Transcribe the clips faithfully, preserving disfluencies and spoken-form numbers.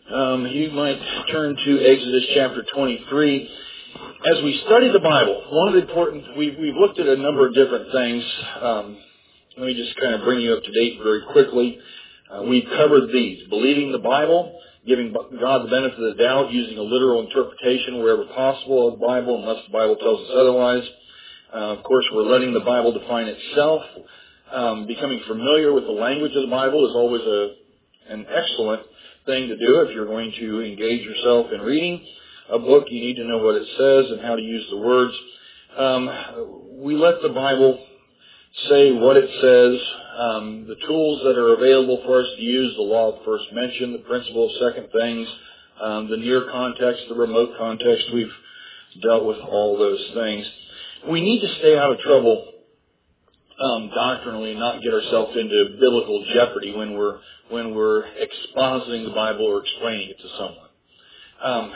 Um, you might turn to Exodus chapter twenty-three. As we study the Bible, one of the important, we've, we've looked at a number of different things. Um, let me just kind of bring you up to date very quickly. Uh, we've covered these: believing the Bible, giving God the benefit of the doubt, using a literal interpretation wherever possible of the Bible, unless the Bible tells us otherwise. Uh, of course, we're letting the Bible define itself. Um, becoming familiar with the language of the Bible is always a an excellent thing to do if you're going to engage yourself in reading a book. You need to know what it says and how to use the words. Um, we let the Bible say what it says. Um, the tools that are available for us to use: the law of first mention, the principle of second things, um, the near context, the remote context. We've dealt with all those things. We need to stay out of trouble um, doctrinally and not get ourselves into biblical jeopardy when we're when we're expositing the Bible or explaining it to someone. Um,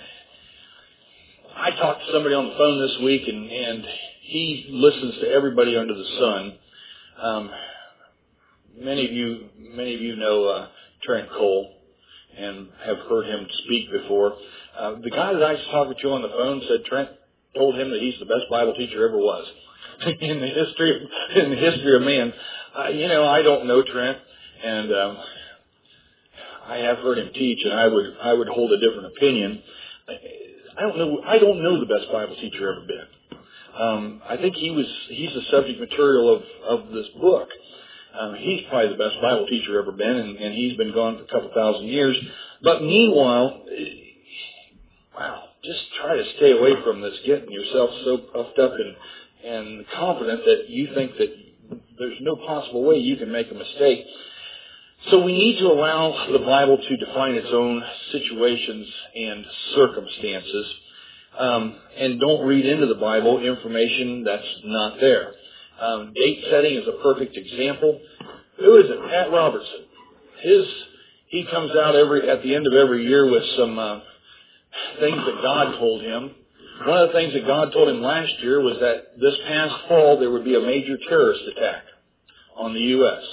I talked to somebody on the phone this week, and, and he listens to everybody under the sun. Um, many of you, many of you know uh, Trent Cole and have heard him speak before. Uh, the guy that I was talking to on the phone said Trent told him that he's the best Bible teacher ever was in the history in the history of man. Uh, you know, I don't know Trent, and um, I have heard him teach, and I would I would hold a different opinion. I don't know. I don't know the best Bible teacher ever been. Um, I think he was. He's the subject material of of this book. Um, he's probably the best Bible teacher ever been, and, and he's been gone for a couple thousand years. But meanwhile, wow, just try to stay away from this, getting yourself so puffed up and and confident that you think that there's no possible way you can make a mistake. So we need to allow the Bible to define its own situations and circumstances, um, and don't read into the Bible information that's not there. Um, date setting is a perfect example. Who is it? Pat Robertson. His he comes out every at the end of every year with some uh, things that God told him. One of the things that God told him last year was that this past fall there would be a major terrorist attack on the U S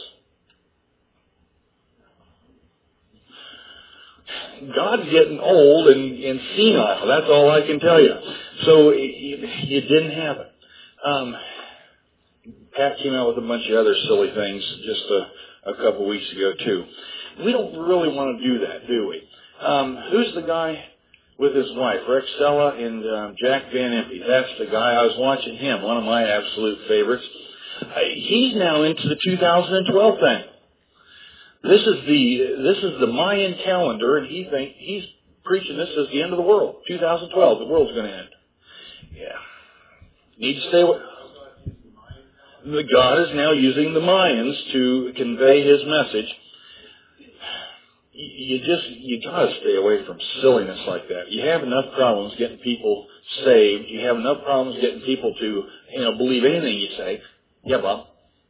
God's getting old and, and senile. That's all I can tell you. So it, it didn't happen. Um, Pat came out with a bunch of other silly things just a, a couple weeks ago too. We don't really want to do that, do we? Um, who's the guy with his wife, Rex Sella and um, Jack Van Impe? That's the guy. I was watching him, one of my absolute favorites. Uh, he's now into the two thousand twelve thing. This is the this is the Mayan calendar, and he think he's preaching this as the end of the world. two thousand twelve, the world's going to end. Yeah, need to stay away. The God is now using the Mayans to convey His message. You just you got to stay away from silliness like that. You have enough problems getting people saved. You have enough problems getting people to you know believe anything you say. Yeah, Bob.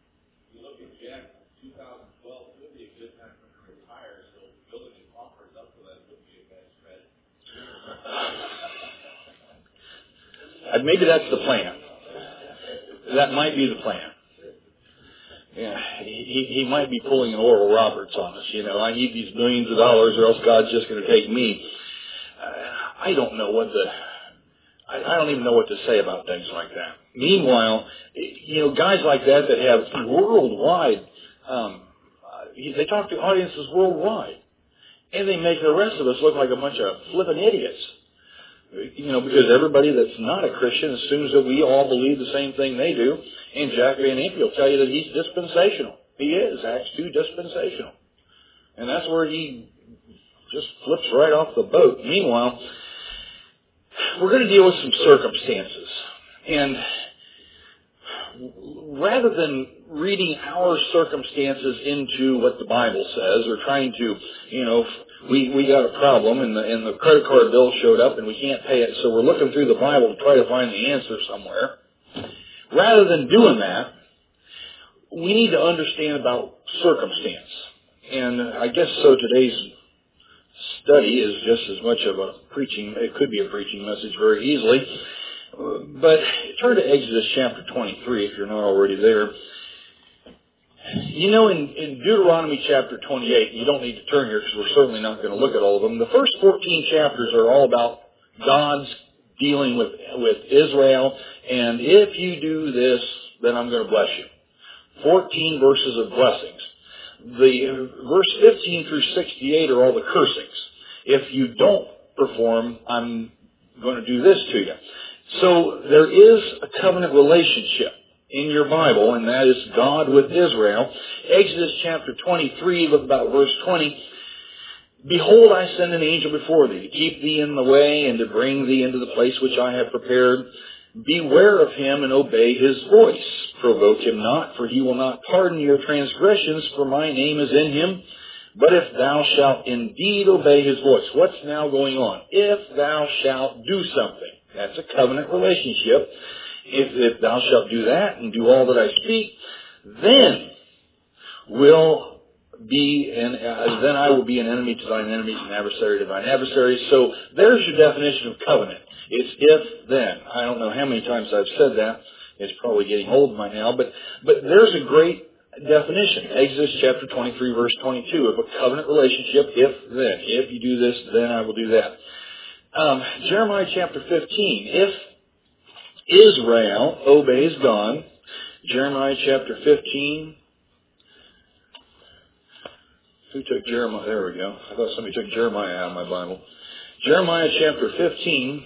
Uh, maybe that's the plan. That might be the plan. Yeah, he, he might be pulling an Oral Roberts on us. You know, I need these millions of dollars, or else God's just going to take me. Uh, I don't know what the. I, I don't even know what to say about things like that. Meanwhile, you know, guys like that that have worldwide, um, uh, they talk to audiences worldwide, and they make the rest of us look like a bunch of flippin' idiots. You know, because everybody that's not a Christian assumes that we all believe the same thing they do. And Jack Van Impe will tell you that he's dispensational. He is, Acts two, dispensational. And that's where he just flips right off the boat. Meanwhile, we're going to deal with some circumstances. And rather than reading our circumstances into what the Bible says, or trying to, you know, we, we got a problem and the, and the credit card bill showed up and we can't pay it, so we're looking through the Bible to try to find the answer somewhere. Rather than doing that, we need to understand about circumstance. And I guess so today's study is just as much of a preaching, it could be a preaching message very easily. But turn to Exodus chapter twenty-three if you're not already there. You know, in, in Deuteronomy chapter twenty-eight, you don't need to turn here because we're certainly not going to look at all of them. The first fourteen chapters are all about God's dealing with, with Israel, and if you do this, then I'm going to bless you. fourteen verses of blessings. The verse fifteen through sixty-eight are all the cursings. If you don't perform, I'm going to do this to you. So there is a covenant relationship in your Bible, and that is God with Israel. Exodus chapter twenty-three, look about verse twenty. Behold, I send an angel before thee, to keep thee in the way, and to bring thee into the place which I have prepared. Beware of him, and obey his voice. Provoke him not, for he will not pardon your transgressions, for my name is in him. But if thou shalt indeed obey his voice. What's now going on? If thou shalt do something. That's a covenant relationship. If, if thou shalt do that, and do all that I speak, then will be an, uh, then I will be an enemy to thine enemies, an adversary to thine adversaries. So there's your definition of covenant. It's if, then. I don't know how many times I've said that. It's probably getting old by now, but, but there's a great definition. Exodus chapter twenty-three, verse twenty-two, of a covenant relationship, if, then. If you do this, then I will do that. Um, Jeremiah chapter fifteen, if Israel obeys God, Jeremiah chapter fifteen, who took Jeremiah? There we go. I thought somebody took Jeremiah out of my Bible. Jeremiah chapter fifteen,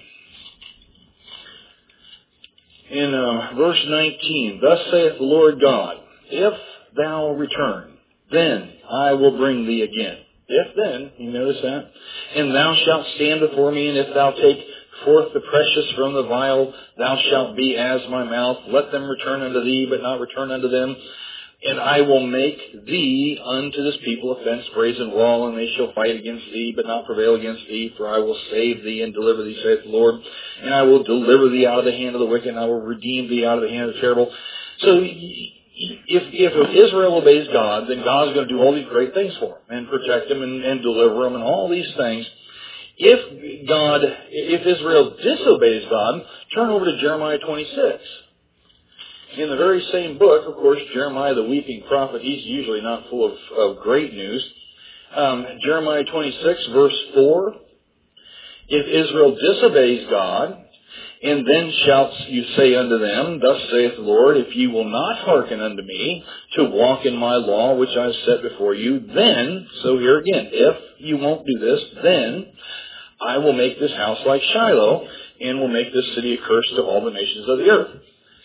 in uh, verse nineteen, thus saith the Lord God, if thou return, then I will bring thee again. If then, you notice that? And thou shalt stand before me, and if thou take forth the precious from the vial, thou shalt be as my mouth. Let them return unto thee, but not return unto them. And I will make thee unto this people a fenced brazen wall, and they shall fight against thee, but not prevail against thee. For I will save thee and deliver thee, saith the Lord. And I will deliver thee out of the hand of the wicked, and I will redeem thee out of the hand of the terrible. So if, if Israel obeys God, then God's going to do all these great things for them, and protect them, and, and deliver them, and all these things. If God, if Israel disobeys God, turn over to Jeremiah twenty-six. In the very same book, of course, Jeremiah the weeping prophet, he's usually not full of, of great news. Um, Jeremiah twenty-six, verse four, if Israel disobeys God, and then shalt you say unto them, thus saith the Lord, if ye will not hearken unto me, to walk in my law which I have set before you, then, so here again, if you won't do this, then I will make this house like Shiloh, and will make this city a curse to all the nations of the earth.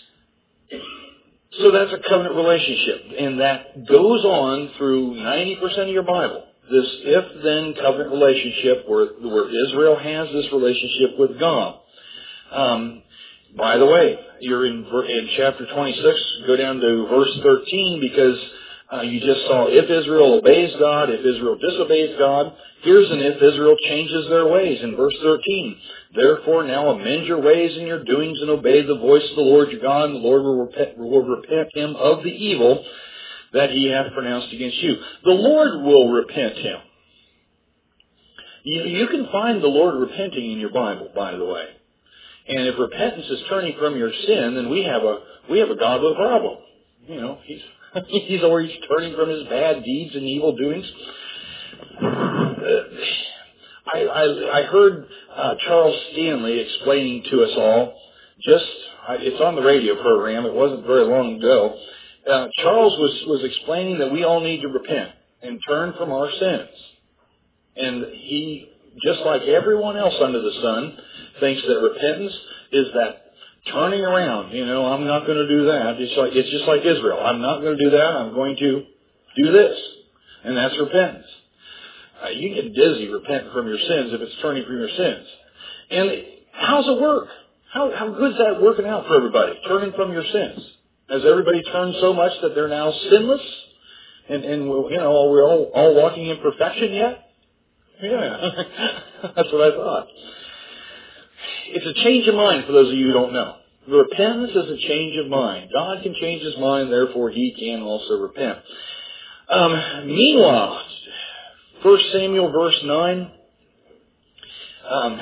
So that's a covenant relationship, and that goes on through ninety percent of your Bible. This if-then covenant relationship where, where Israel has this relationship with God. Um, by the way, you're in, in chapter twenty-six, go down to verse thirteen, because uh, you just saw if Israel obeys God, if Israel disobeys God. Here's an if Israel changes their ways in verse thirteen. Therefore now amend your ways and your doings, and obey the voice of the Lord your God, and the Lord will repent, will repent him of the evil that he hath pronounced against you. The Lord will repent him. You, you can find the Lord repenting in your Bible, by the way. And if repentance is turning from your sin, then we have a we have a God with a problem. You know, he's he's always turning from his bad deeds and evil doings. Uh, I, I, I heard uh, Charles Stanley explaining to us all, just, it's on the radio program, it wasn't very long ago. Uh, Charles was, was explaining that we all need to repent and turn from our sins. And he, just like everyone else under the sun, thinks that repentance is that turning around. You know, I'm not going to do that. It's like, it's just like Israel. I'm not going to do that. I'm going to do this. And that's repentance. Uh, you get dizzy repenting from your sins if it's turning from your sins. And how's it work? How, how good is that working out for everybody? Turning from your sins. Has everybody turned so much that they're now sinless? And, and you know, are we all, all walking in perfection yet? Yeah. That's what I thought. It's a change of mind for those of you who don't know. Repentance is a change of mind. God can change his mind, therefore he can also repent. Um, meanwhile, First Samuel verse nine. Um,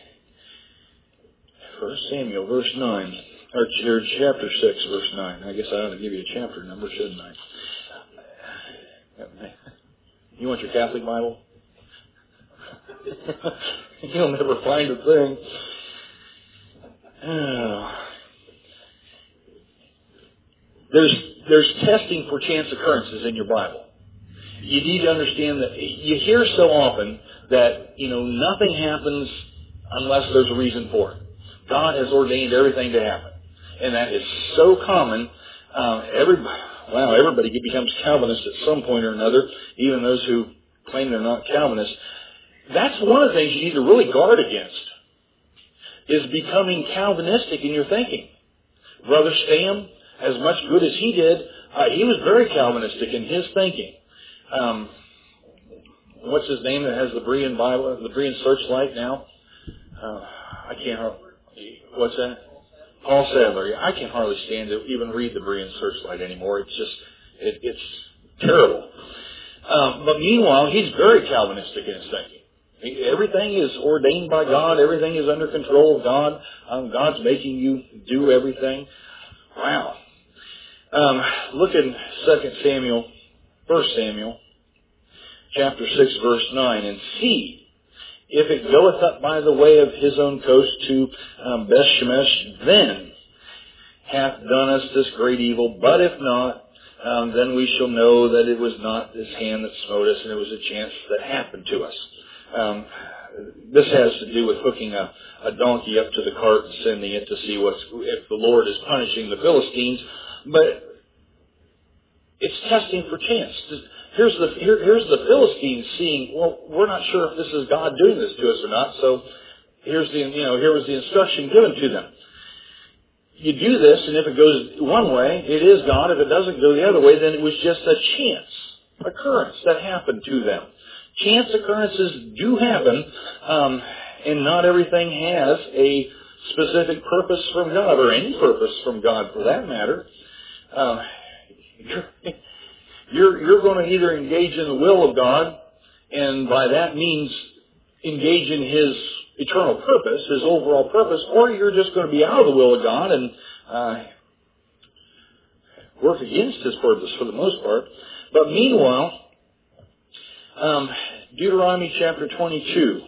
First Samuel verse nine, or, or chapter six verse nine. I guess I ought to give you a chapter number, shouldn't I? You want your Catholic Bible? You'll never find a thing. Oh. There's there's testing for chance occurrences in your Bible. You need to understand that you hear so often that, you know, nothing happens unless there's a reason for it. God has ordained everything to happen. And that is so common. Um, every, wow, everybody becomes Calvinist at some point or another, even those who claim they're not Calvinists. That's one of the things you need to really guard against, is becoming Calvinistic in your thinking. Brother Stam, as much good as he did, uh, he was very Calvinistic in his thinking. Um, what's his name that has the Berean Bible, the Berean Searchlight now? Uh, I can't. What's that? Paul Sadler. I can hardly stand to even read the Berean Searchlight anymore. It's just, it, it's terrible. Um, but meanwhile, he's very Calvinistic in his thinking. He, everything is ordained by God. Everything is under control of God. Um, God's making you do everything. Wow. Um, look in Second Samuel, First Samuel, chapter six, verse nine, and see if it goeth up by the way of his own coast to um, Bethshemesh, then hath done us this great evil. But if not, um, then we shall know that it was not this hand that smote us, and it was a chance that happened to us. Um, this has to do with hooking a, a donkey up to the cart and sending it to see what's, if the Lord is punishing the Philistines. But it's testing for chance. Here's the here, here's the Philistines seeing, well, we're not sure if this is God doing this to us or not. So here's the you know here was the instruction given to them. You do this, and if it goes one way, it is God. If it doesn't go the other way, then it was just a chance occurrence that happened to them. Chance occurrences do happen, um, and not everything has a specific purpose from God, or any purpose from God for that matter. Uh, you're, you're, you're going to either engage in the will of God, and by that means engage in His eternal purpose, His overall purpose, or you're just going to be out of the will of God and uh, work against His purpose for the most part. But meanwhile, um, Deuteronomy chapter twenty-two,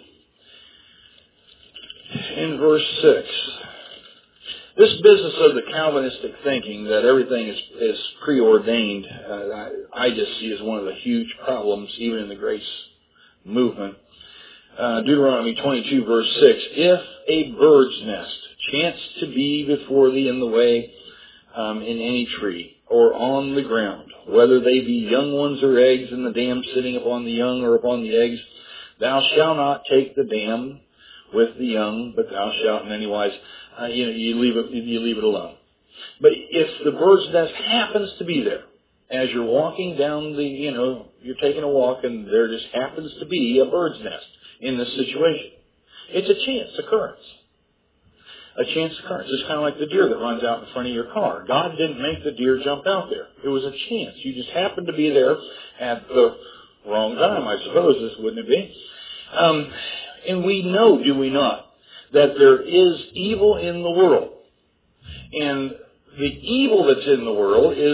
in verse six. This business of the Calvinistic thinking that everything is, is preordained, uh, I, I just see as one of the huge problems, even in the grace movement. Uh, Deuteronomy twenty-two, verse six. If a bird's nest chance to be before thee in the way, um, in any tree, or on the ground, whether they be young ones or eggs, and the dam sitting upon the young or upon the eggs, thou shalt not take the dam with the young, but thou shalt in any wise, uh, you know, you leave it, you leave it alone. But if the bird's nest happens to be there, as you're walking down the, you know, you're taking a walk, and there just happens to be a bird's nest in this situation, it's a chance occurrence. A chance occurrence. It's kind of like the deer that runs out in front of your car. God didn't make the deer jump out there. It was a chance. You just happened to be there at the wrong time, I suppose, this wouldn't it be? Um, and we know, do we not, that there is evil in the world. And the evil that's in the world is,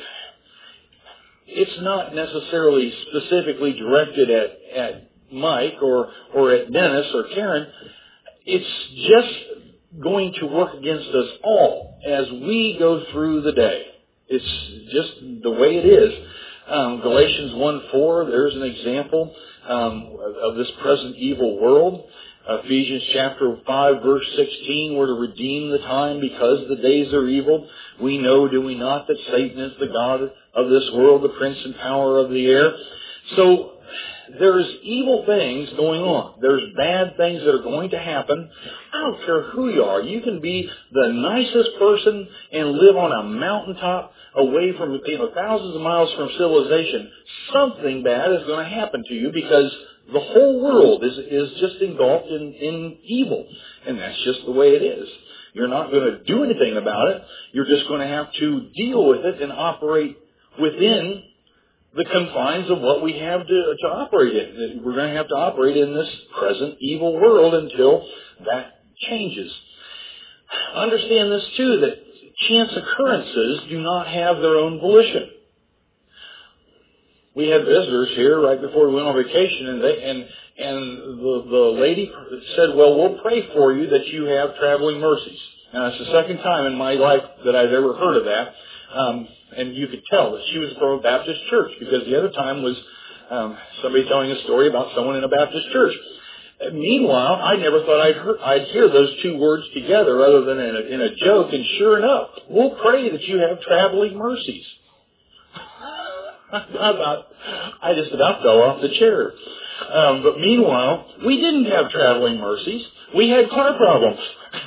it's not necessarily specifically directed at, at Mike or, or at Dennis or Karen. It's just going to work against us all as we go through the day. It's just the way it is. Um, Galatians one four, there's an example um, of this present evil world. Ephesians chapter five, verse sixteen, we're to redeem the time because the days are evil. We know, do we not, that Satan is the god of this world, the prince and power of the air. So there's evil things going on. There's bad things that are going to happen. I don't care who you are. You can be the nicest person and live on a mountaintop away from, you know, thousands of miles from civilization. Something bad is going to happen to you because the whole world is, is just engulfed in, in evil. And that's just the way it is. You're not going to do anything about it. You're just going to have to deal with it and operate within the confines of what we have to, to operate in. We're going to have to operate in this present evil world until that changes. Understand this too, that chance occurrences do not have their own volition. we had visitors here right before we went on vacation, and they and and the the lady said, "Well, we'll pray for you that you have traveling mercies." Now, it's the second time in my life that I've ever heard of that, um, and you could tell that she was from a Baptist church, because the other time was um, somebody telling a story about someone in a Baptist church. Meanwhile, I never thought I'd, heard, I'd hear those two words together other than in a, in a joke, and sure enough, we'll pray that you have traveling mercies. I, about, I just about fell off the chair. Um, but meanwhile, we didn't have traveling mercies. We had car problems.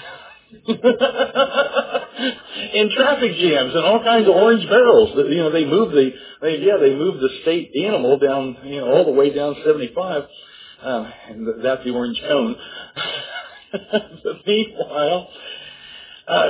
And traffic jams and all kinds of orange barrels. You know, they moved the, they, yeah, they moved the state animal down, you know, all the way down seventy-five. Um, and that's the orange cone. But meanwhile, uh,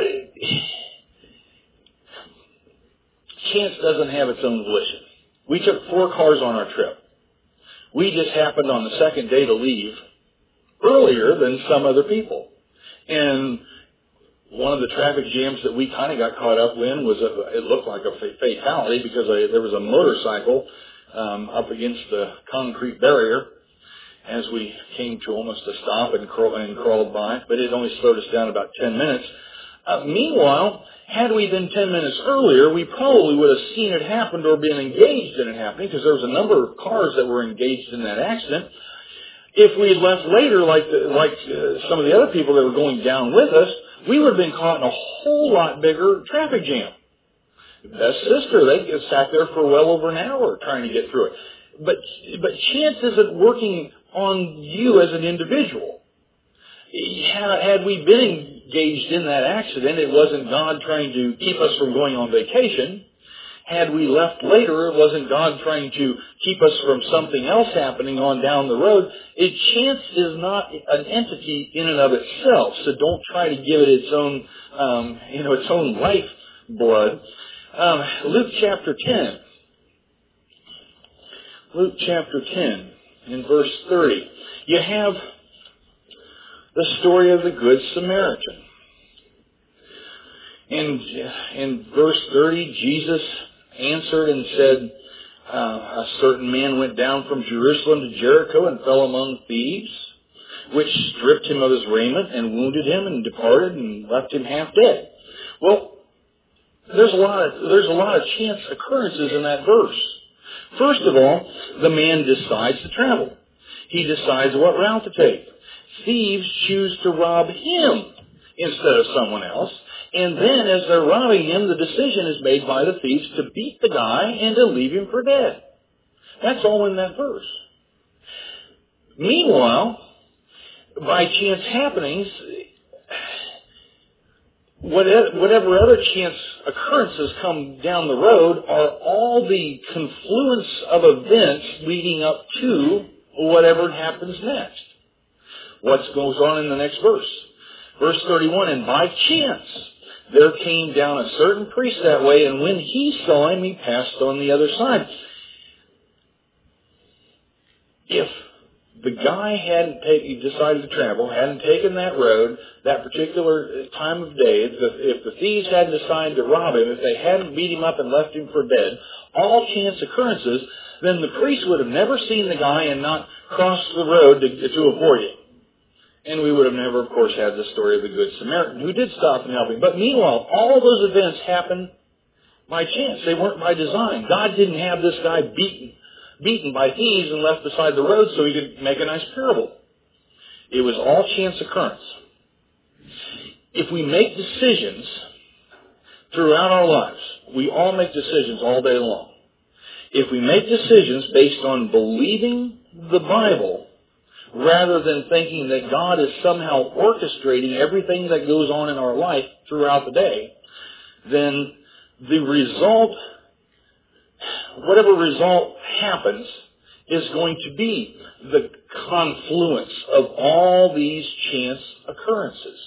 chance doesn't have its own volition. We took four cars on our trip. We just happened on the second day to leave earlier than some other people. And one of the traffic jams that we kind of got caught up in was, a, it looked like a fatality, because a, there was a motorcycle um, up against the concrete barrier as we came to almost a stop and, crawl, and crawled by, but it only slowed us down about ten minutes. Uh, meanwhile, had we been ten minutes earlier, we probably would have seen it happen or been engaged in it happening, because there was a number of cars that were engaged in that accident. If we had left later, like the, like uh, some of the other people that were going down with us, we would have been caught in a whole lot bigger traffic jam. Best sister, they sat there for well over an hour trying to get through it. But but chance isn't working on you as an individual. Had we been engaged in that accident, it wasn't God trying to keep us from going on vacation. Had we left later, it wasn't God trying to keep us from something else happening on down the road. It, chance is not an entity in and of itself, so don't try to give it its own, um, you know, its own life blood. Um, Luke chapter ten. Luke chapter ten, in verse thirty. You have the story of the Good Samaritan. In, in verse thirty, Jesus answered and said, uh, a certain man went down from Jerusalem to Jericho and fell among thieves, which stripped him of his raiment and wounded him and departed and left him half dead. Well, there's a lot of, there's a lot of chance occurrences in that verse. First of all, the man decides to travel. He decides what route to take. Thieves choose to rob him instead of someone else. And then as they're robbing him, the decision is made by the thieves to beat the guy and to leave him for dead. That's all in that verse. Meanwhile, by chance happenings, whatever other chance occurrences come down the road are all the confluence of events leading up to whatever happens next. What goes on in the next verse? Verse thirty-one, and by chance there came down a certain priest that way, and when he saw him, he passed on the other side. If the guy hadn't taken, decided to travel, hadn't taken that road, that particular time of day, if the, if the thieves hadn't decided to rob him, if they hadn't beat him up and left him for dead, all chance occurrences, then the priest would have never seen the guy and not crossed the road to, to avoid him. And we would have never, of course, had the story of the Good Samaritan who did stop and help him. But meanwhile, all those events happened by chance. They weren't by design. God didn't have this guy beaten, beaten by thieves and left beside the road so he could make a nice parable. It was all chance occurrence. If we make decisions throughout our lives, we all make decisions all day long. If we make decisions based on believing the Bible, rather than thinking that God is somehow orchestrating everything that goes on in our life throughout the day, then the result, whatever result happens, is going to be the confluence of all these chance occurrences.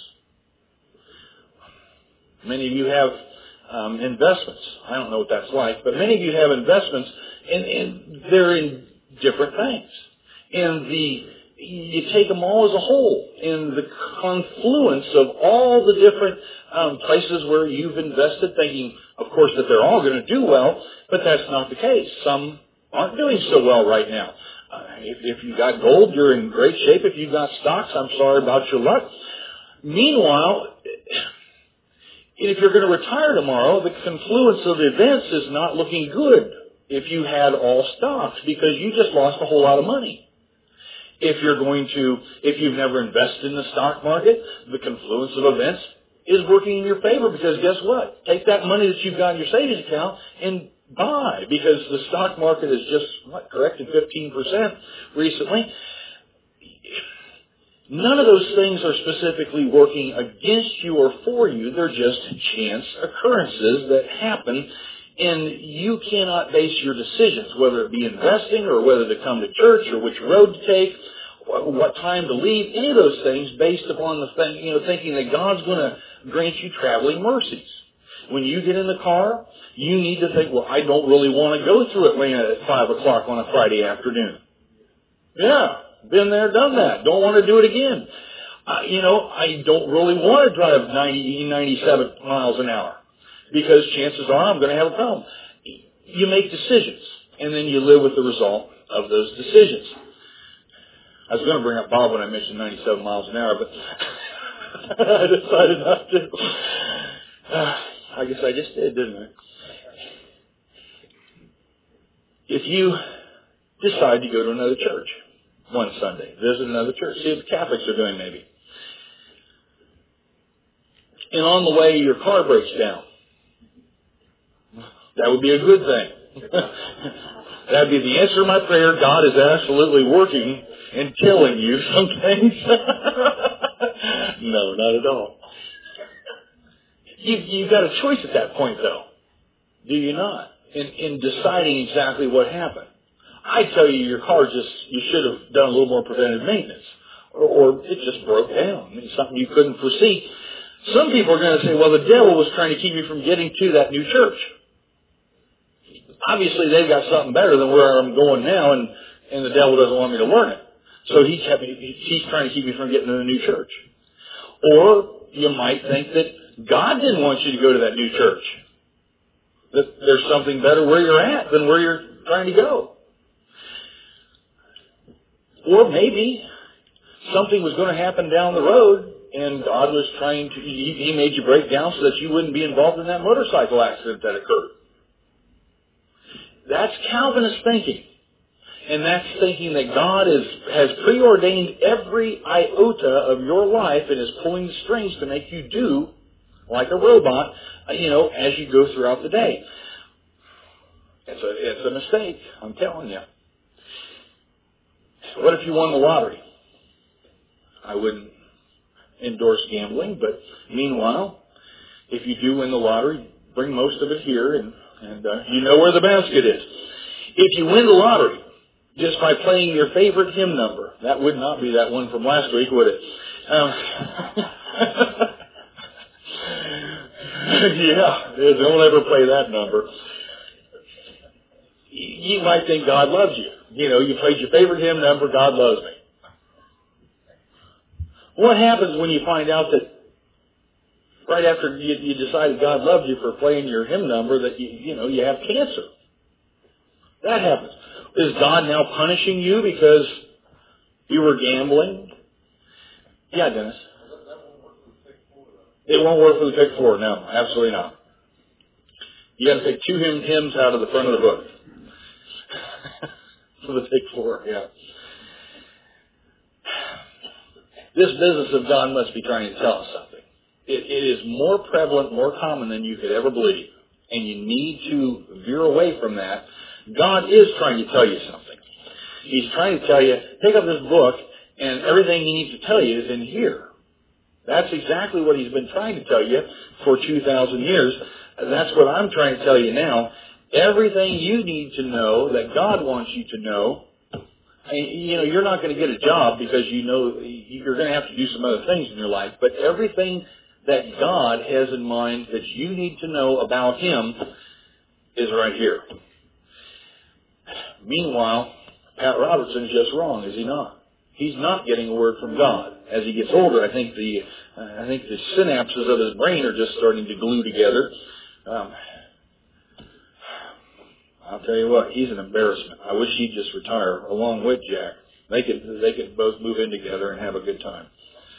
Many of you have um, investments. I don't know what that's like, but many of you have investments, and, and they're in different things. And the You take them all as a whole, in the confluence of all the different um, places where you've invested, thinking, of course, that they're all going to do well, but that's not the case. Some aren't doing so well right now. Uh, if, if you got gold, you're in great shape. If you got stocks, I'm sorry about your luck. Meanwhile, if you're going to retire tomorrow, the confluence of events is not looking good if you had all stocks, because you just lost a whole lot of money. If you're going to, if you've never invested in the stock market, the confluence of events is working in your favor, because guess what? Take that money that you've got in your savings account and buy, because the stock market has just, what, corrected fifteen percent recently. None of those things are specifically working against you or for you. They're just chance occurrences that happen, and you cannot base your decisions, whether it be investing or whether to come to church or which road to take, what time to leave, any of those things based upon the thing, you know, thinking that God's going to grant you traveling mercies. When you get in the car, you need to think, well, I don't really want to go through Atlanta at five o'clock on a Friday afternoon. Yeah. Been there, done that. Don't want to do it again. Uh, you know, I don't really want to drive ninety, ninety-seven miles an hour, because chances are I'm going to have a problem. You make decisions, and then you live with the result of those decisions. I was going to bring up Bob when I mentioned ninety-seven miles an hour, but I decided not to. Uh, I guess I just did, didn't I? If you decide to go to another church one Sunday, visit another church, see what the Catholics are doing maybe. And on the way, your car breaks down. That would be a good thing. That would be the answer to my prayer. God is absolutely working and telling you some things. No, not at all. You, you've got a choice at that point, though. Do you not? In, in deciding exactly what happened. I tell you, your car just, you should have done a little more preventive maintenance. Or, or it just broke down. It's something you couldn't foresee. Some people are going to say, well, the devil was trying to keep me from getting to that new church. Obviously, they've got something better than where I'm going now, and, and the devil doesn't want me to learn it. So he kept me, he's trying to keep me from getting to the new church. Or you might think that God didn't want you to go to that new church. That there's something better where you're at than where you're trying to go. Or maybe something was going to happen down the road, and God was trying to, he, he made you break down so that you wouldn't be involved in that motorcycle accident that occurred. That's Calvinist thinking. And that's thinking that God is, has preordained every iota of your life and is pulling the strings to make you do like a robot, you know, as you go throughout the day. It's a, it's a mistake, I'm telling you. What if you won the lottery? I wouldn't endorse gambling, but meanwhile, if you do win the lottery, bring most of it here, and, and uh, you know where the basket is. If you win the lottery, just by playing your favorite hymn number, that would not be that one from last week, would it? Um, yeah, don't ever play that number. You might think God loves you. You know, you played your favorite hymn number, God loves me. What happens when you find out that right after you, you decided God loved you for playing your hymn number that you, you know, you have cancer? That happens. Is God now punishing you because you were gambling? Yeah, Dennis. It won't work for the pick four. No, absolutely not. You got to take two hymn, hymns out of the front of the book. For the pick four, yeah. This business of God must be trying to tell us something. It, it is more prevalent, more common than you could ever believe. And you need to veer away from that. God is trying to tell you something. He's trying to tell you, pick up this book, and everything he needs to tell you is in here. That's exactly what he's been trying to tell you for two thousand years. That's what I'm trying to tell you now. Everything you need to know that God wants you to know, you know, you're not going to get a job because you know you're going to have to do some other things in your life, but everything that God has in mind that you need to know about him is right here. Meanwhile, Pat Robertson is just wrong, is he not? He's not getting a word from God. As he gets older, I think the uh, I think the synapses of his brain are just starting to glue together. Um, I'll tell you what, he's an embarrassment. I wish he'd just retire along with Jack. They could, they could both move in together and have a good time.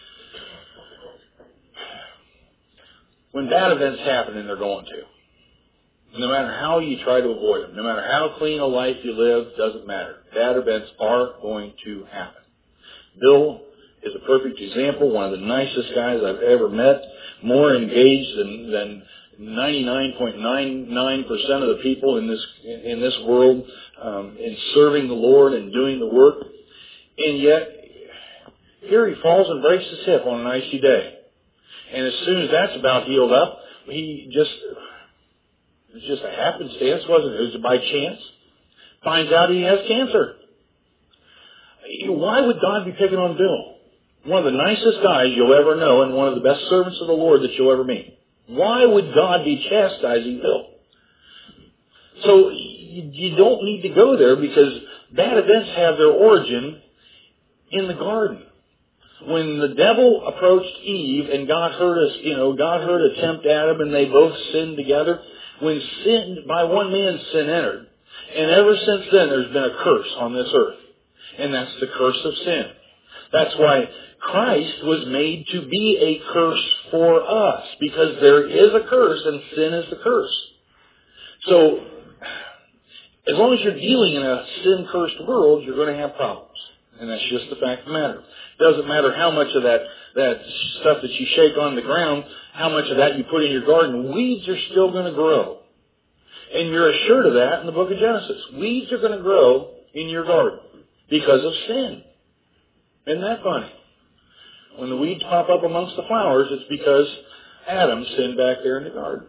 When bad events happen, and they're going to, no matter how you try to avoid them, no matter how clean a life you live, doesn't matter. Bad events are going to happen. Bill is a perfect example, one of the nicest guys I've ever met, more engaged than, than ninety-nine point nine nine percent of the people in this in this world um, in serving the Lord and doing the work. And yet, here he falls and breaks his hip on an icy day. And as soon as that's about healed up, he just, it was just a happenstance, wasn't it? It was by chance. Finds out he has cancer. Why would God be picking on Bill? One of the nicest guys you'll ever know and one of the best servants of the Lord that you'll ever meet. Why would God be chastising Bill? So you, you don't need to go there, because bad events have their origin in the garden. When the devil approached Eve and God heard us, you know, God heard a tempt Adam and they both sinned together. When sin, by one man sin entered. And ever since then there's been a curse on this earth. And that's the curse of sin. That's why Christ was made to be a curse for us. Because there is a curse and sin is the curse. So, as long as you're dealing in a sin-cursed world, you're going to have problems. And that's just the fact of the matter. It doesn't matter how much of that, that stuff that you shake on the ground, how much of that you put in your garden, weeds are still going to grow. And you're assured of that in the book of Genesis. Weeds are going to grow in your garden because of sin. Isn't that funny? When the weeds pop up amongst the flowers, it's because Adam sinned back there in the garden.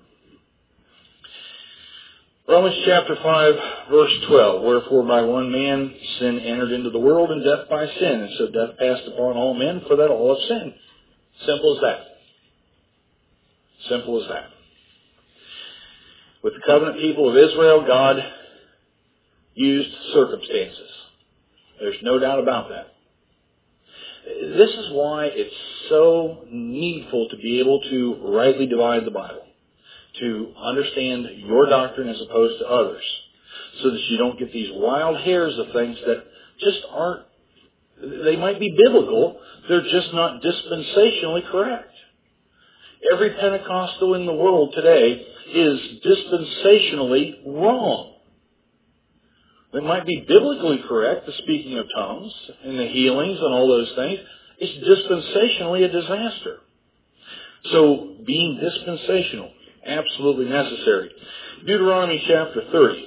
Romans chapter five, verse twelve. Wherefore by one man sin entered into the world, and death by sin. And so death passed upon all men, for that all have sinned. Simple as that. Simple as that. With the covenant people of Israel, God used circumstances. There's no doubt about that. This is why it's so needful to be able to rightly divide the Bible, to understand your doctrine as opposed to others, so that you don't get these wild hairs of things that just aren't, they might be biblical, they're just not dispensationally correct. Every Pentecostal in the world today is dispensationally wrong. It might be biblically correct, the speaking of tongues and the healings and all those things. It's dispensationally a disaster. So being dispensational, absolutely necessary. Deuteronomy chapter thirty.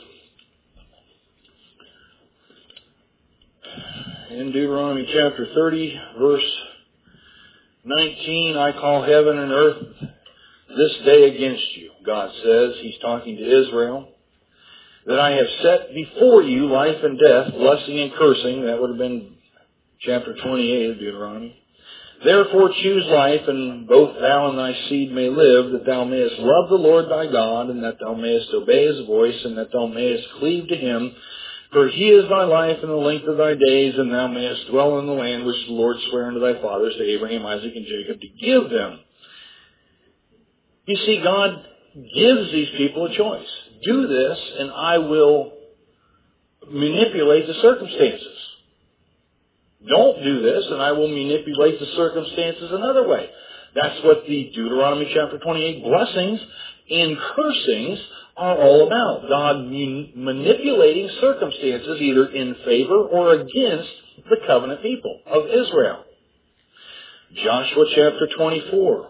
In Deuteronomy chapter thirty, verse nineteen, I call heaven and earth this day against you. God says, He's talking to Israel, that I have set before you life and death, blessing and cursing. That would have been chapter twenty-eight of Deuteronomy. Therefore choose life, and both thou and thy seed may live, that thou mayest love the Lord thy God, and that thou mayest obey His voice, and that thou mayest cleave to Him. For He is thy life and the length of thy days, and thou mayest dwell in the land which the Lord sware unto thy fathers, to Abraham, Isaac, and Jacob, to give them. You see, God gives these people a choice. Do this, and I will manipulate the circumstances. Don't do this, and I will manipulate the circumstances another way. That's what the Deuteronomy chapter twenty-eight blessings and cursings are all about. God manipulating circumstances either in favor or against the covenant people of Israel. Joshua chapter twenty-four.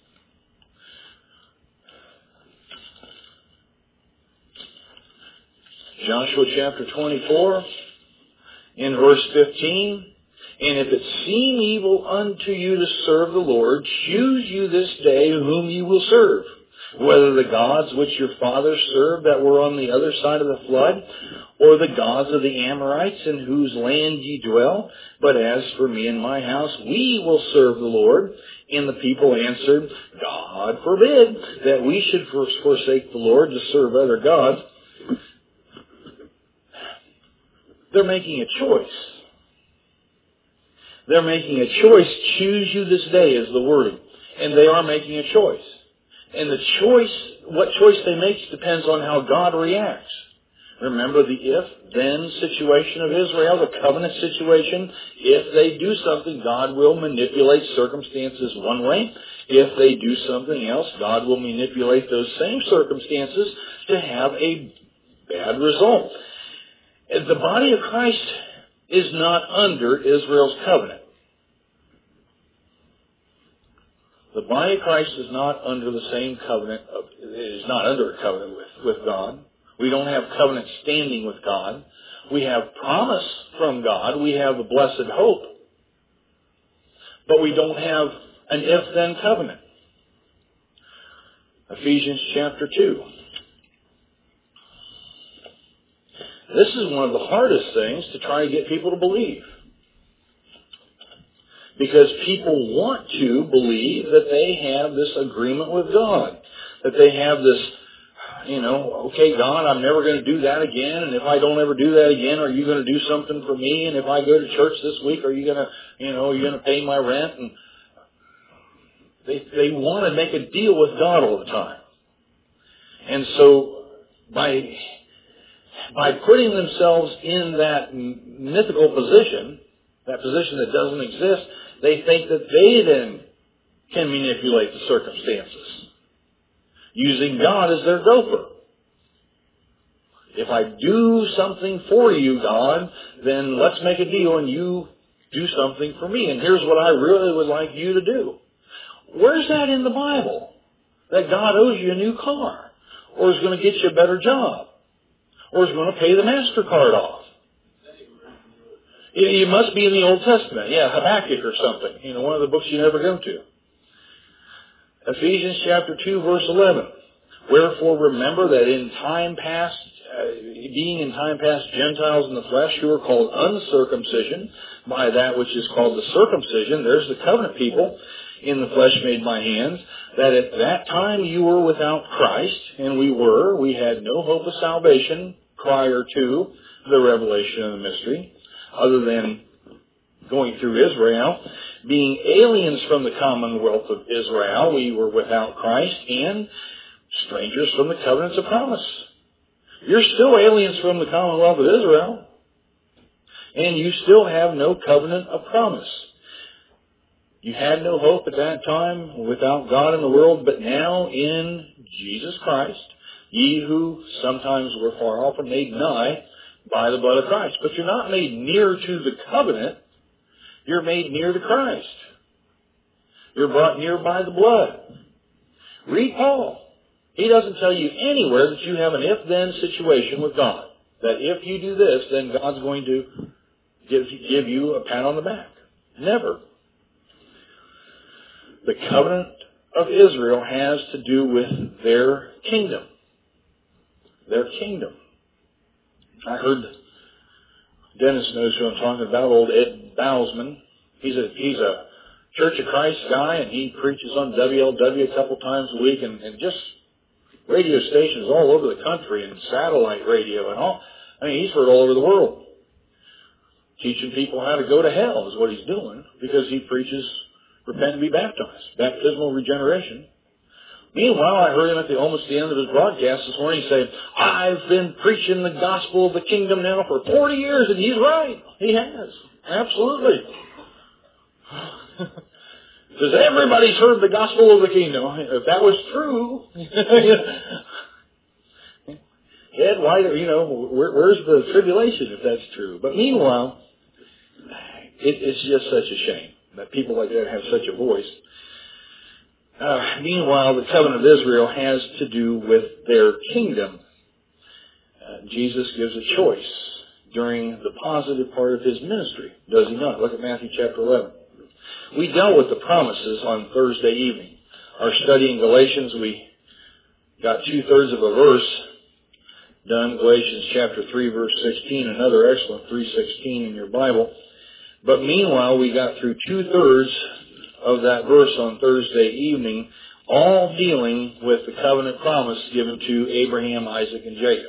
Joshua chapter twenty-four, in verse fifteen, and if it seem evil unto you to serve the Lord, choose you this day whom you will serve, whether the gods which your fathers served that were on the other side of the flood, or the gods of the Amorites in whose land ye dwell. But as for me and my house, we will serve the Lord. And the people answered, God forbid that we should forsake the Lord to serve other gods. They're making a choice. They're making a choice. Choose you this day is the wording. And they are making a choice. And the choice, what choice they make depends on how God reacts. Remember the if-then situation of Israel, the covenant situation. If they do something, God will manipulate circumstances one way. If they do something else, God will manipulate those same circumstances to have a bad result. The body of Christ is not under Israel's covenant. The body of Christ is not under the same covenant, of, is not under a covenant with, with God. We don't have covenant standing with God. We have promise from God. We have a blessed hope. But we don't have an if-then covenant. Ephesians chapter two. This is one of the hardest things to try to get people to believe. Because people want to believe that they have this agreement with God. That they have this, you know, okay, God, I'm never going to do that again. And if I don't ever do that again, are you going to do something for me? And if I go to church this week, are you going to, you know, are you going to pay my rent? And they, they want to make a deal with God all the time. And so by, by putting themselves in that mythical position, that position that doesn't exist, they think that they then can manipulate the circumstances, using God as their gopher. If I do something for you, God, then let's make a deal and you do something for me. And here's what I really would like you to do. Where's that in the Bible? That God owes you a new car, or is going to get you a better job, or is going to pay the MasterCard off. You must be in the Old Testament. Yeah, Habakkuk or something. You know, one of the books you never go to. Ephesians chapter two, verse eleven. Wherefore remember that in time past, uh, being in time past Gentiles in the flesh, who are called uncircumcision by that which is called the circumcision. There's the covenant people in the flesh made by hands. That at that time you were without Christ, and we were. We had no hope of salvation prior to the revelation of the mystery, other than going through Israel. Being aliens from the commonwealth of Israel, we were without Christ, and strangers from the covenants of promise. You're still aliens from the commonwealth of Israel, and you still have no covenant of promise. You had no hope at that time without God in the world, but now in Jesus Christ, ye who sometimes were far off are made nigh by the blood of Christ. But you're not made near to the covenant. You're made near to Christ. You're brought near by the blood. Read Paul. He doesn't tell you anywhere that you have an if-then situation with God. That if you do this, then God's going to give, give you a pat on the back. Never. The covenant of Israel has to do with their kingdom. Their kingdom. I heard, Dennis knows who I'm talking about, old Ed Bousman. He's a, he's a Church of Christ guy, and he preaches on W L W a couple times a week, and, and just radio stations all over the country, and satellite radio and all. I mean, he's heard all over the world. Teaching people how to go to hell is what he's doing, because he preaches repent and be baptized, baptismal regeneration. Meanwhile, I heard him at the almost the end of his broadcast this morning say, I've been preaching the gospel of the kingdom now for forty years, and he's right. He has. Absolutely. Says, everybody's heard the gospel of the kingdom. If that was true, Ed, why, you know, where, where's the tribulation if that's true? But meanwhile, it, it's just such a shame that people like that have such a voice. Uh, meanwhile, the covenant of Israel has to do with their kingdom. Uh, Jesus gives a choice during the positive part of his ministry, does he not? Look at Matthew chapter eleven. We dealt with the promises on Thursday evening. Our study in Galatians, we got two-thirds of a verse done, Galatians chapter three, verse sixteen, another excellent three sixteen in your Bible. But meanwhile, we got through two-thirds of that verse on Thursday evening, all dealing with the covenant promise given to Abraham, Isaac, and Jacob.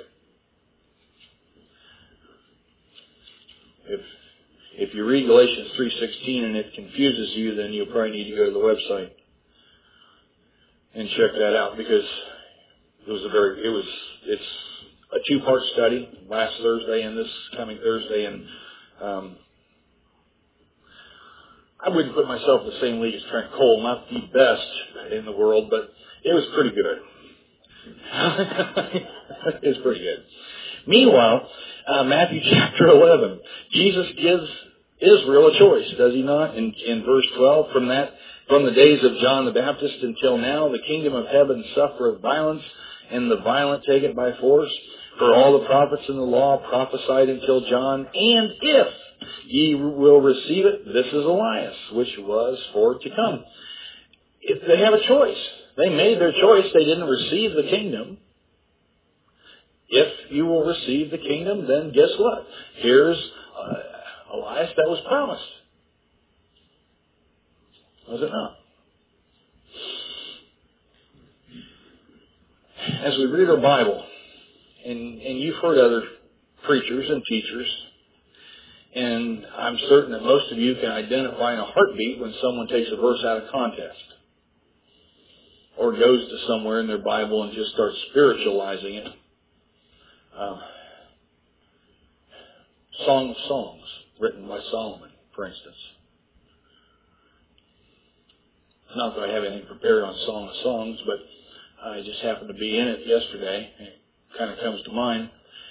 If if you read Galatians three sixteen and it confuses you, then you'll probably need to go to the website and check that out, because it was a very it was it's a two-part study last Thursday and this coming Thursday, and um, I wouldn't put myself in the same league as Trent Cole, not the best in the world, but it was pretty good. It was pretty good. Meanwhile, uh, Matthew chapter eleven, Jesus gives Israel a choice, does he not? In, in verse twelve, from that, from the days of John the Baptist until now, the kingdom of heaven suffereth violence, and the violent take it by force. For all the prophets in the law prophesied until John, and if ye will receive it, this is Elias, which was for to come. If they have a choice. They made their choice. They didn't receive the kingdom. If you will receive the kingdom, then guess what? Here's uh, Elias that was promised. Was it not? As we read our Bible, and, and you've heard other preachers and teachers, and I'm certain that most of you can identify in a heartbeat when someone takes a verse out of context or goes to somewhere in their Bible and just starts spiritualizing it. Uh, Song of Songs, written by Solomon, for instance. Not that I have anything prepared on Song of Songs, but I just happened to be in it yesterday. It kind of comes to mind.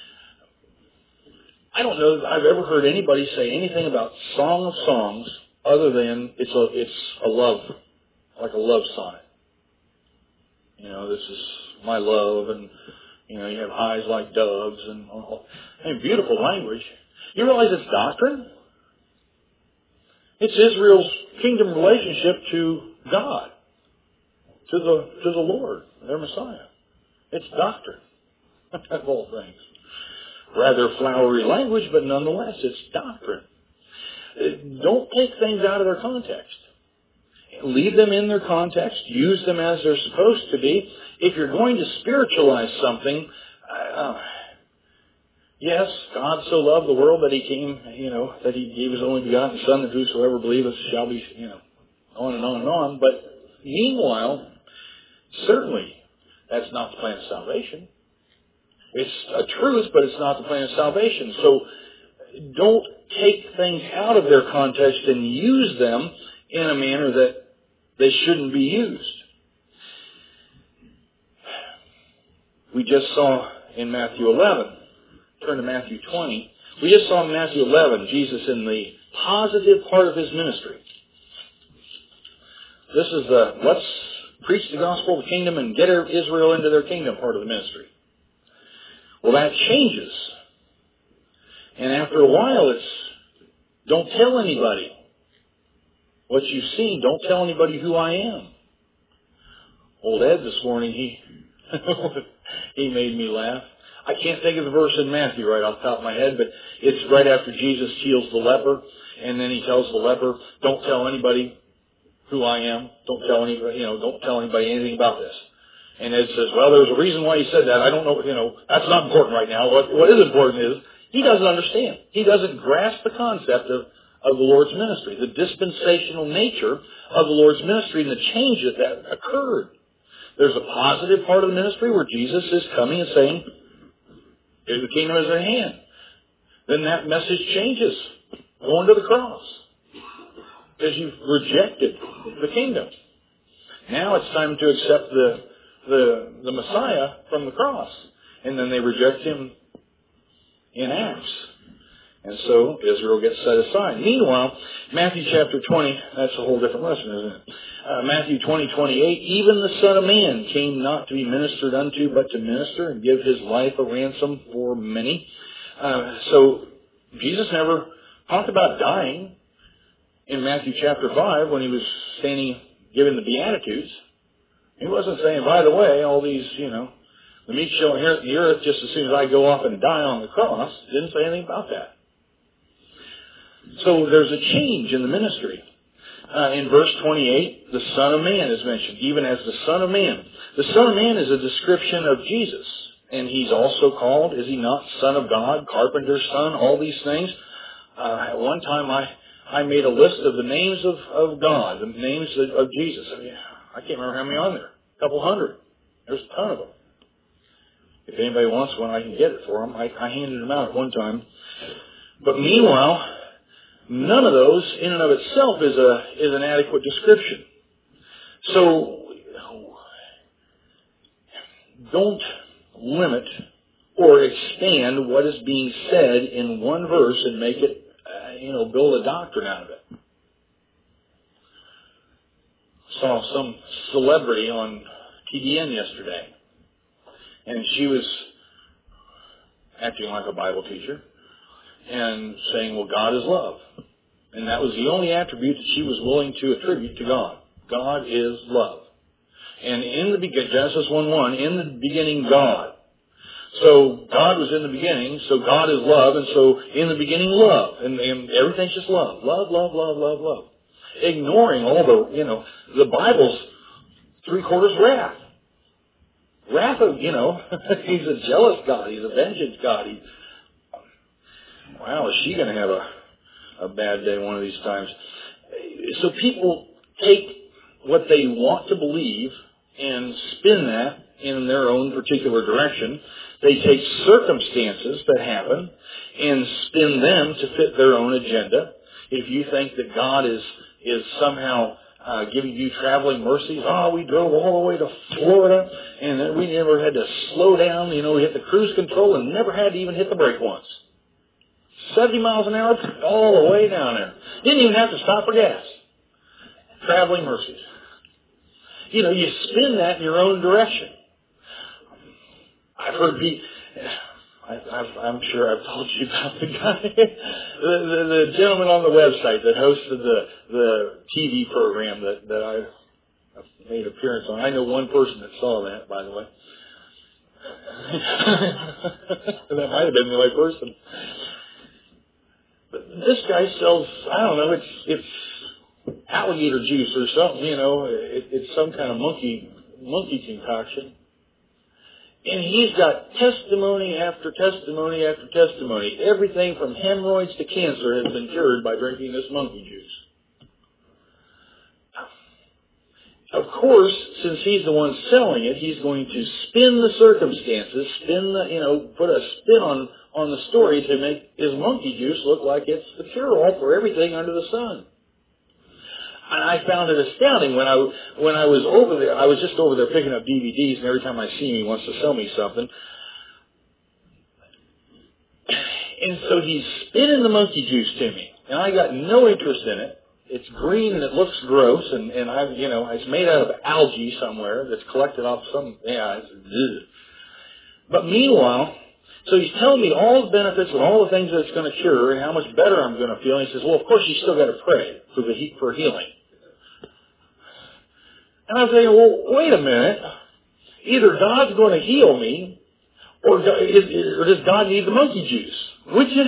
I don't know that I've ever heard anybody say anything about Song of Songs other than it's a it's a love, like a love sonnet. You know, this is my love, and you know, you have eyes like doves, and all. I mean, beautiful language. You realize it's doctrine? It's Israel's kingdom relationship to God, to the to the Lord, their Messiah. It's doctrine of all things. Rather flowery language, but nonetheless, it's doctrine. Don't take things out of their context. Leave them in their context. Use them as they're supposed to be. If you're going to spiritualize something, uh, yes, God so loved the world that He came, you know, that He gave His only begotten Son, that whosoever believeth shall be, you know, on and on and on. But meanwhile, certainly, that's not the plan of salvation. It's a truth, but it's not the plan of salvation. So don't take things out of their context and use them in a manner that they shouldn't be used. We just saw in Matthew eleven, turn to Matthew twenty, we just saw in Matthew eleven, Jesus in the positive part of His ministry. This is the let's preach the gospel of the kingdom and get Israel into their kingdom part of the ministry. Well, that changes. And after a while, it's don't tell anybody what you've seen. Don't tell anybody who I am. Old Ed this morning, he he made me laugh. I can't think of the verse in Matthew right off the top of my head, but it's right after Jesus heals the leper, and then He tells the leper, don't tell anybody who I am. Don't tell anybody, you know, don't tell anybody anything about this. And Ed says, well, there's a reason why He said that. I don't know, you know, that's not important right now. What, what is important is he doesn't understand. He doesn't grasp the concept of, of the Lord's ministry, the dispensational nature of the Lord's ministry and the change that, that occurred. There's a positive part of the ministry where Jesus is coming and saying, here's the kingdom is at hand. Then that message changes, going to the cross. Because you've rejected the kingdom. Now it's time to accept the the the Messiah from the cross. And then they reject Him in Acts. And so Israel gets set aside. Meanwhile, Matthew chapter twenty, that's a whole different lesson, isn't it? Uh, Matthew twenty, twenty-eight, even the Son of Man came not to be ministered unto, but to minister and give His life a ransom for many. Uh, so Jesus never talked about dying in Matthew chapter five when He was standing giving the Beatitudes. He wasn't saying, by the way, all these, you know, the meek shall inherit the earth just as soon as I go off and die on the cross. Didn't say anything about that. So there's a change in the ministry. Uh, in verse twenty-eight, the Son of Man is mentioned, even as the Son of Man. The Son of Man is a description of Jesus. And He's also called, is He not, Son of God, Carpenter's Son, all these things. Uh, at one time I, I made a list of the names of, of God, the names of, of Jesus. I mean, I can't remember how many on there. A couple hundred. There's a ton of them. If anybody wants one, I can get it for them. I, I handed them out at one time. But meanwhile, none of those in and of itself is a is an adequate description. So don't limit or expand what is being said in one verse and make it, uh, you know, build a doctrine out of it. Saw some celebrity on T V N yesterday, and she was acting like a Bible teacher and saying, well, God is love. And that was the only attribute that she was willing to attribute to God. God is love. And in the beginning, Genesis one one, in the beginning, God. So God was in the beginning, so God is love, and so in the beginning, love. And, and everything's just love. Love, love, love, love, love. Ignoring all the, you know, the Bible's three quarters wrath. Wrath of, you know, he's a jealous God. He's a vengeance God. He, wow, is she going to have a, a bad day one of these times? So people take what they want to believe and spin that in their own particular direction. They take circumstances that happen and spin them to fit their own agenda. If you think that God is is somehow uh, giving you traveling mercies, oh, we drove all the way to Florida and then we never had to slow down. You know, we hit the cruise control and never had to even hit the brake once. seventy miles an hour all the way down there. Didn't even have to stop for gas. Traveling mercies. You know, you spin that in your own direction. I've heard people, I, I've, I'm sure I've told you about the guy, the, the, the gentleman on the website that hosted the, the T V program that, that I made appearance on. I know one person that saw that, by the way. That might have been the only person. But this guy sells, I don't know, it's, it's alligator juice or something, you know, it, it's some kind of monkey, monkey concoction. And he's got testimony after testimony after testimony. Everything from hemorrhoids to cancer has been cured by drinking this monkey juice. Of course, since he's the one selling it, he's going to spin the circumstances, spin the, you know, put a spin on, on the story to make his monkey juice look like it's the cure-all for everything under the sun. And I found it astounding when I when I was over there. I was just over there picking up D V Ds, and every time I see him, he wants to sell me something. And so he's spinning the monkey juice to me, and I got no interest in it. It's green and it looks gross, and and I you know it's made out of algae somewhere that's collected off some yeah. It's, ugh. But meanwhile, so he's telling me all the benefits and all the things that it's going to cure, and how much better I'm going to feel. And he says, "Well, of course you still got to pray for the heat for healing." And I'm saying, well, wait a minute. Either God's going to heal me, or, is, or does God need the monkey juice? Which is...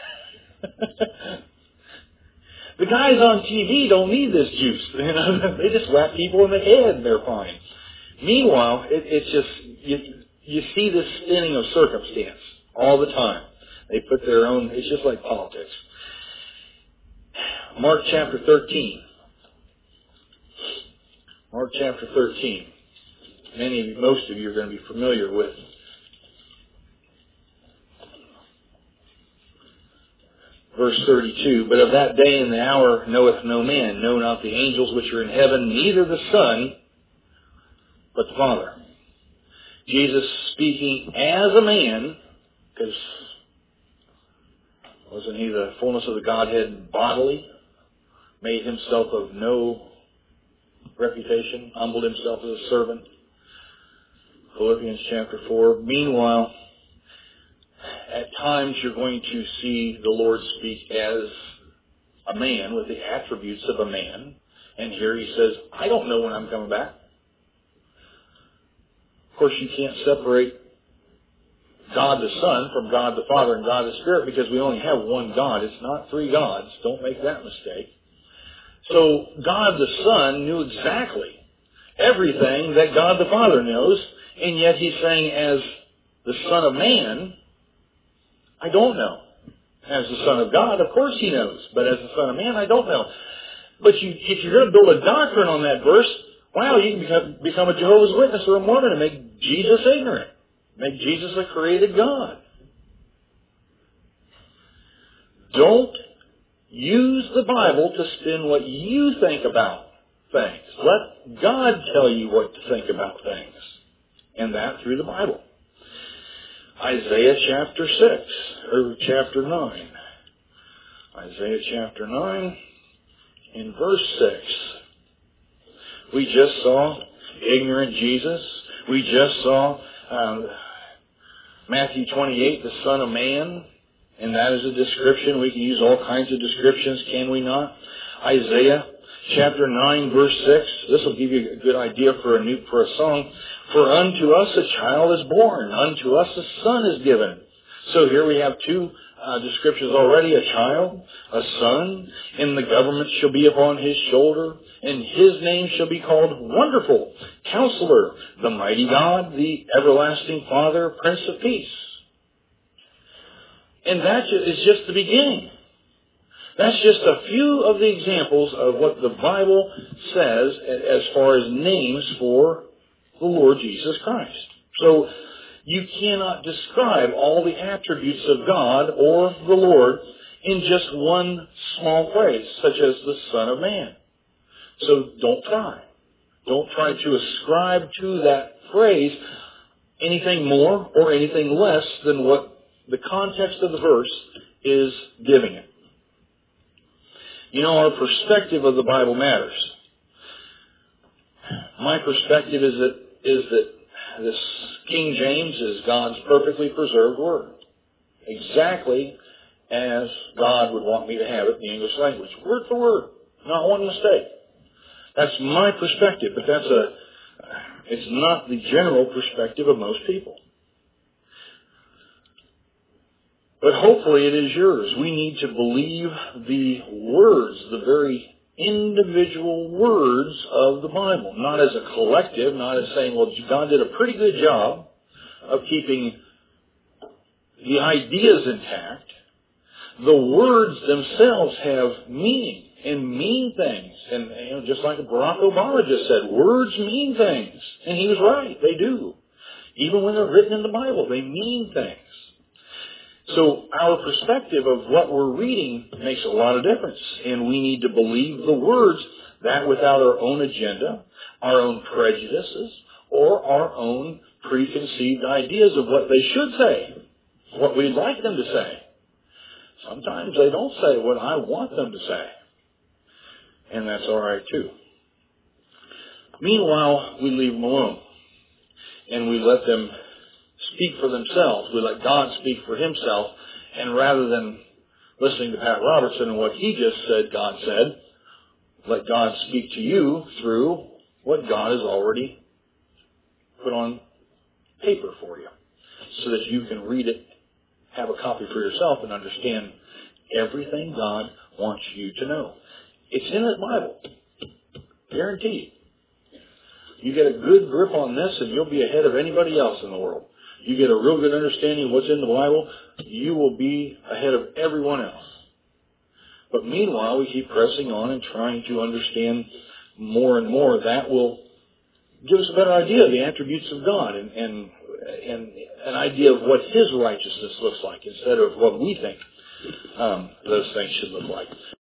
The guys on T V don't need this juice. You know, they just whack people in the head and they're fine. Meanwhile, it, it's just, you, you see this spinning of circumstance all the time. They put their own, it's just like politics. Mark chapter thirteen. Mark chapter thirteen. Many of you, most of you are going to be familiar with. Verse thirty-two, but of that day and the hour knoweth no man, no not the angels which are in heaven, neither the Son, but the Father. Jesus speaking as a man, because wasn't he the fullness of the Godhead bodily? Made himself of no reputation, humbled himself as a servant. Philippians chapter four. Meanwhile, at times you're going to see the Lord speak as a man with the attributes of a man. And here he says, I don't know when I'm coming back. Of course, you can't separate God the Son from God the Father and God the Spirit because we only have one God. It's not three gods. Don't make that mistake. So God the Son knew exactly everything that God the Father knows, and yet he's saying as the Son of Man, I don't know. As the Son of God, of course he knows. But as the Son of Man, I don't know. But you, if you're going to build a doctrine on that verse, wow, you can become, become a Jehovah's Witness or a Mormon and make Jesus ignorant. make Jesus a created God. Don't use the Bible to spin what you think about things. Let God tell you what to think about things. And that through the Bible. Isaiah chapter six, or chapter nine. Isaiah chapter nine, in verse six. We just saw ignorant Jesus. We just saw um, Matthew twenty-eight, the Son of Man. And that is a description. We can use all kinds of descriptions, can we not? Isaiah chapter nine, verse six. This will give you a good idea for a new for a song. For unto us a child is born, unto us a son is given. So here we have two uh, descriptions already: a child, a son, and the government shall be upon his shoulder, and his name shall be called Wonderful, Counselor, the Mighty God, the Everlasting Father, Prince of Peace. And that is just the beginning. That's just a few of the examples of what the Bible says as far as names for the Lord Jesus Christ. So you cannot describe all the attributes of God or the Lord in just one small phrase, such as the Son of Man. So don't try. Don't try to ascribe to that phrase anything more or anything less than what the context of the verse is giving it. You know, our perspective of the Bible matters. My perspective is that is that this King James is God's perfectly preserved Word. Exactly as God would want me to have it in the English language. Word for word. Not one mistake. That's my perspective, but that's a, it's not the general perspective of most people. But hopefully it is yours. We need to believe the words, the very individual words of the Bible. Not as a collective, not as saying, well, God did a pretty good job of keeping the ideas intact. The words themselves have meaning and mean things. And you know, just like Barack Obama just said, words mean things. And he was right. They do. Even when they're written in the Bible, they mean things. So our perspective of what we're reading makes a lot of difference. And we need to believe the words, that without our own agenda, our own prejudices, or our own preconceived ideas of what they should say, what we'd like them to say. Sometimes they don't say what I want them to say. And that's all right too. Meanwhile, we leave them alone. And we let them speak for themselves. We let God speak for himself. And rather than listening to Pat Robertson and what he just said, God said, let God speak to you through what God has already put on paper for you, so that you can read it, have a copy for yourself, and understand everything God wants you to know. It's in the Bible. Guaranteed. You get a good grip on this and you'll be ahead of anybody else in the world. You get a real good understanding of what's in the Bible, you will be ahead of everyone else. But meanwhile, we keep pressing on and trying to understand more and more. That will give us a better idea of the attributes of God and, and, and an idea of what his righteousness looks like instead of what we think um, those things should look like.